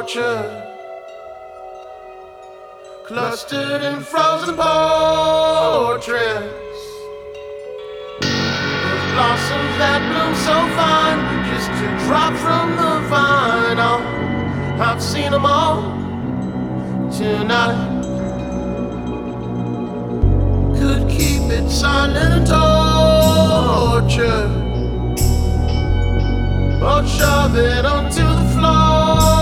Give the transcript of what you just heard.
orchard, clustered in frozen portraits, those blossoms that bloom so fine, just to drop from the vine. Oh, I've seen them all tonight. Could keep it silent torture, or shove it on